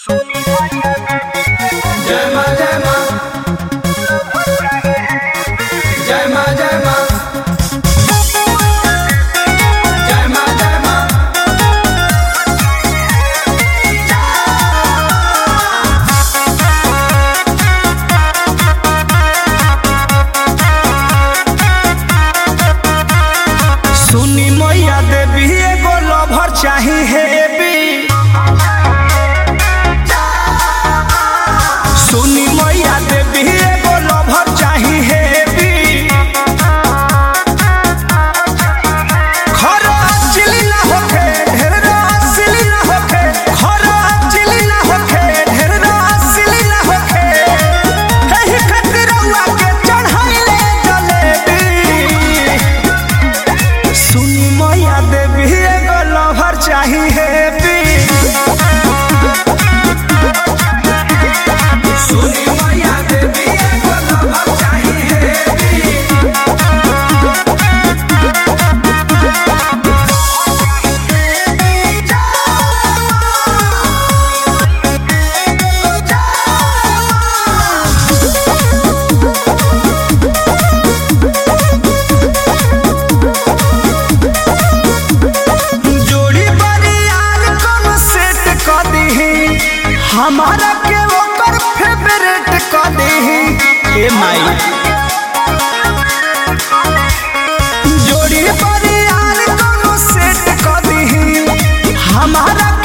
जय मां जय मां जय मां जय मां जय मां जय मां सुनी मैया देवी एगो लवर चाही हेबी। सुनी मैया देवी एगो लवर चाही हेबी। खरा चिली ना होखे ढेर रसिली ना होखे। खरा चिली ना होखे ढेर रसिली ना होखे। एही खातिर रउआ के चढ़ाइले जलेबी। सुनी मैया देवी एगो लवर चाही हेबी। सुनी मैया देवी एगो लवर चाही हेबी। जोड़ी बरियार कोनो सेट क दीही। हमारा के ओकर फेवरेट क दीही। ए माई जोड़ी बरियार कोनो सेट क दीही। हमारा